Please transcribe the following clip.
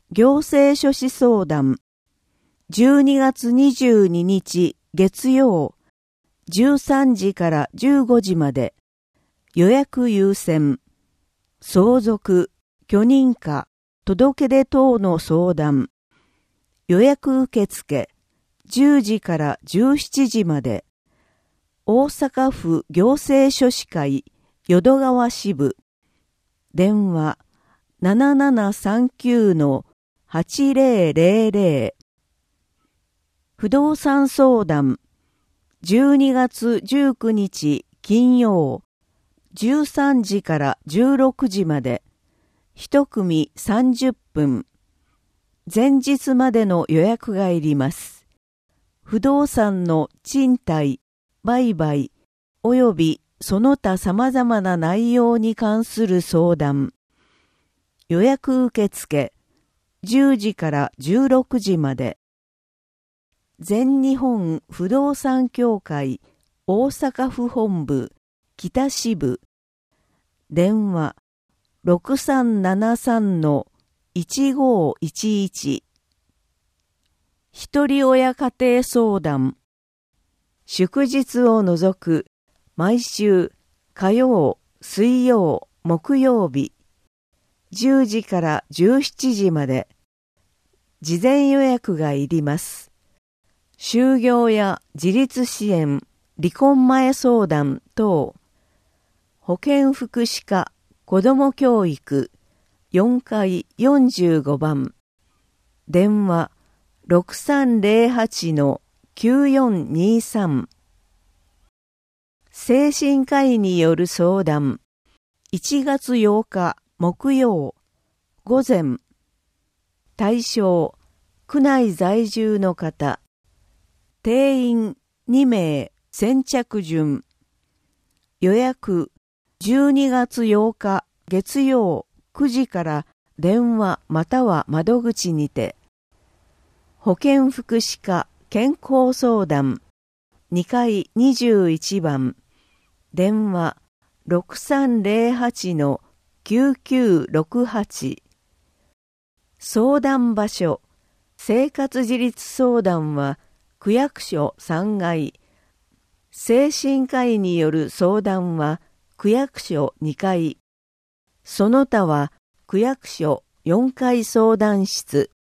行政書士相談12月22日月曜13時から15時まで予約優先相続許認可届け出等の相談予約受付10時から17時まで大阪府行政書士会淀川支部電話7739-8000不動産相談12月19日金曜13時から16時まで一組30分前日までの予約がいります。不動産の賃貸、売買およびその他様々な内容に関する相談予約受付10時から16時まで全日本不動産協会大阪府本部北支部電話6373-1511一人親家庭相談祝日を除く毎週火曜、水曜、木曜日10時から17時まで事前予約がいります。就業や自立支援、離婚前相談等保健福祉課子ども教育4階45番電話6308-9423精神科医による相談1月8日木曜午前対象区内在住の方定員2名先着順予約12月8日月曜9時から電話または窓口にて保健福祉課健康相談2階21番電話6308-9968相談場所生活自立相談は区役所3階精神科医による相談は区役所2階その他は区役所4階相談室